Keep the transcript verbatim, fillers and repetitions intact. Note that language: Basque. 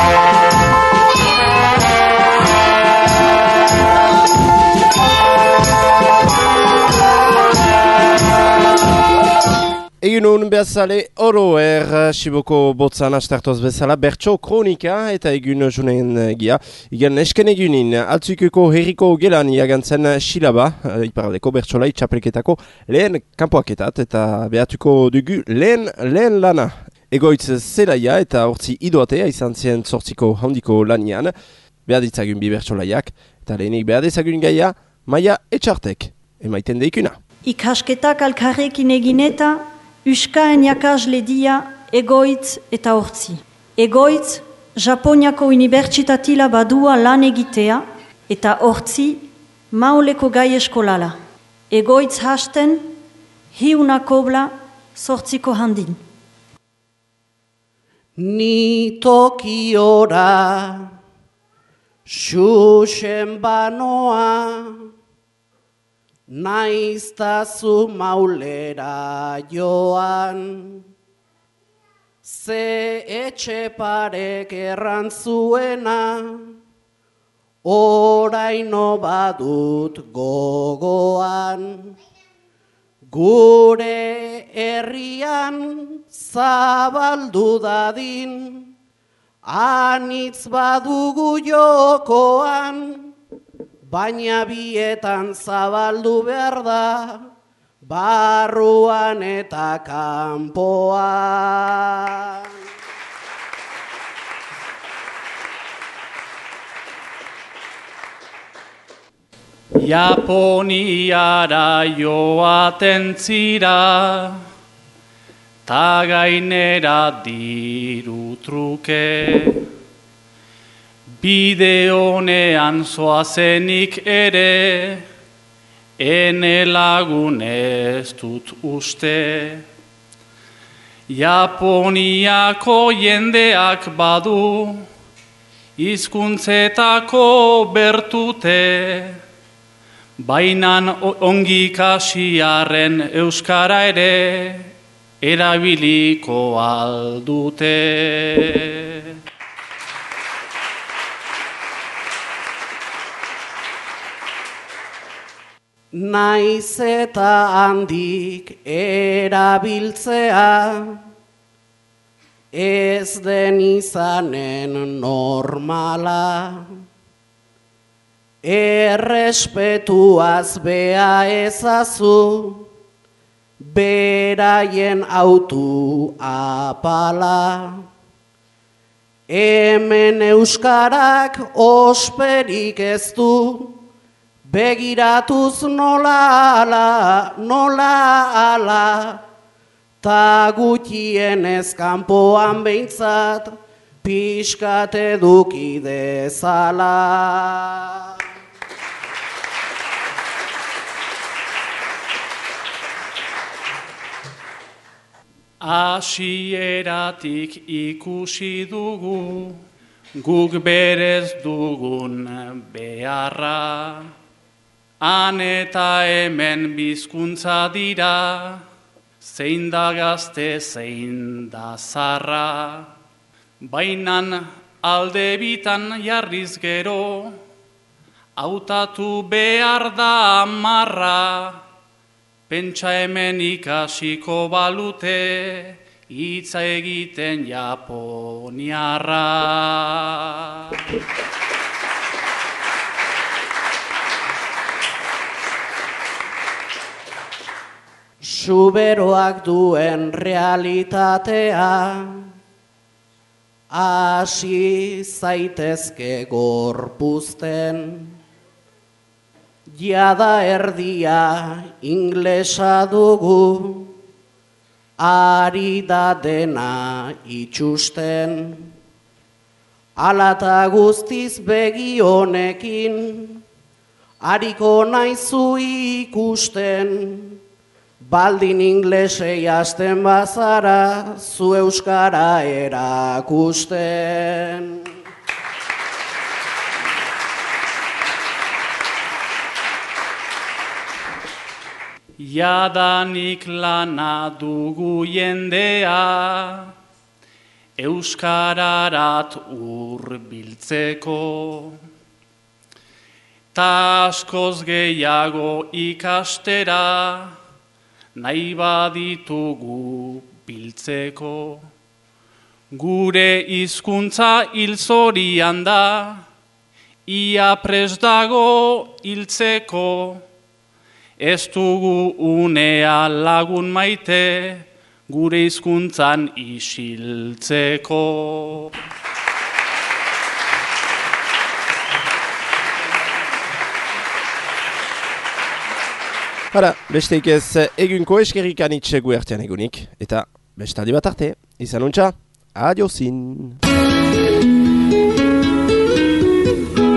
Egunon bezale oro er Siboko botzan astartoz bezala bertso kronika eta egun junen gia. Igen esken egunin altzuikuko herriko gelan iagantzen silaba, iparaldeko bertsolai txapelketako lehen kanpoaketat eta behatuko dugu lehen lehen lana. Egoitz zelaia eta hortzi idoatea izan zien zortziko handiko lanian, behar ditzagun bi bertsolaiak eta lehenik behar ditzagun gaia Maia Etxartek, emaiten deikuna. Ikasketak alkarrekin egin eta Euskaen jakasle dia egoitz eta hortzi. Egoitz, Japoniako unibertsitatila badua lan egitea eta hortzi mauleko gai eskolala. Egoitz hasten, hiuna kobla, zortziko handin. Ni Tokiora, xuxen banoa, naiztazu maulera joan, ze etxe parek errantzuena, oraino badut gogoan. Gure herrian zabaldu dadin, anitz badugu jokoan, baina bietan zabaldu behar da, barruan eta kanpoan. Japoniara joaten zira, ta gainera diru truke. Bide honean zoazenik ere, ene lagun ez dut uste. Japoniako jendeak badu, hizkuntzetako bertute, bainan ongi kasiarren euskara ere, erabiliko aldute. Naiz eta handik erabiltzea, ez den izanen normala. Errespetuaz bea ezazu, beraien autu apala. Hemen euskarak osperik ez du, begiratuz nola ala, nola ala, ta gutienez kanpoan behintzat, pixkat eduki dezala. Hasieratik ikusi dugu, guk berez dugun beharra. Han eta hemen bizkuntza dira, zein da gazte, zein da zarra. Bainan alde bitan jarriz gero, hautatu behar da amarra. Pentsa hemen ikasiko balute, hitza egiten japoniarra. Zuberoak duen realitatea, hasi zaitezke gorpuzten. Jada erdia inglesa dugu, ari da dena itxusten. Alata guztiz begi honekin, ariko naizu ikusten. Baldin inglesei hasten bazara, zu euskara erakusten. Jadanik lana dugu jendea, euskararat hurbiltzeko. Ta askoz gehiago ikastera, nahi baditugu biltzeko. Gure hizkuntza hil zorian da, ia prest dago hiltzeko. Ez dugu unea lagun maite, gure hizkuntzan isiltzeko. Hala, besteik ez egunko eskerrik anitxe guertean egunik, eta bestaldi bat arte, izan untxa, adiozin!